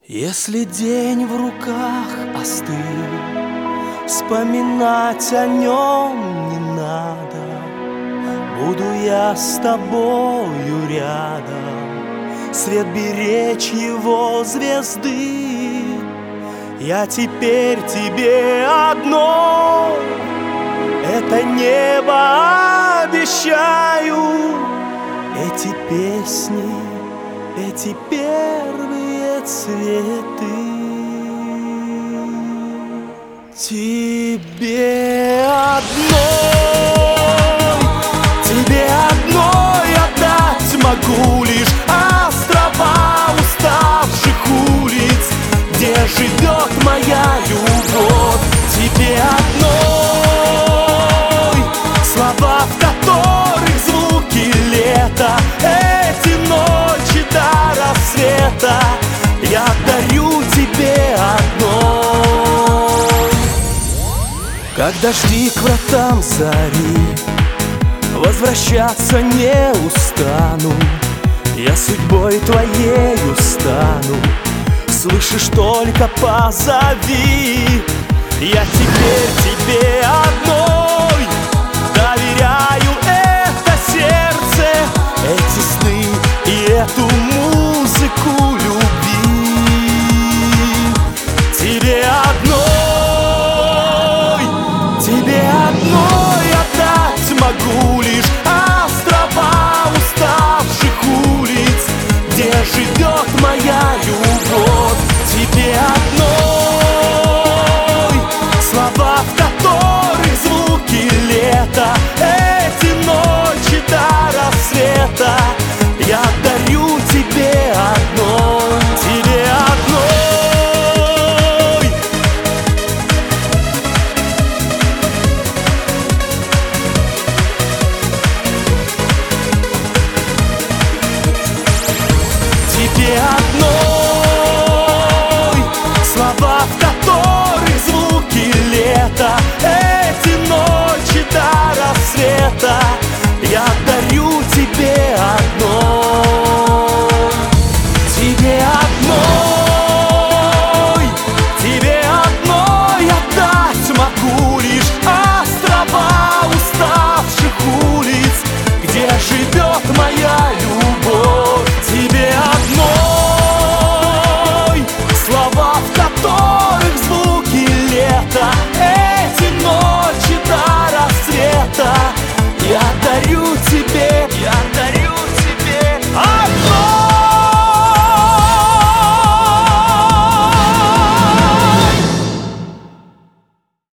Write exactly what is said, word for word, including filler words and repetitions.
Если день в руках остыл, вспоминать о нем не надо. Буду я с тобою рядом, свет беречь его звезды. Я теперь тебе одно это небо обещаю. Эти песни, эти первые цветы тебе одной, тебе одной отдать могу лишь острова уставших улиц, где живет моя любовь. Тебе одной слова, в которых звуки лета, эти ночи до рассвета я дарю тебе одной. Как дожди к вратам зари, возвращаться не устану. Я судьбой твоею стану, слышишь, только позови. Я теперь тебе одной.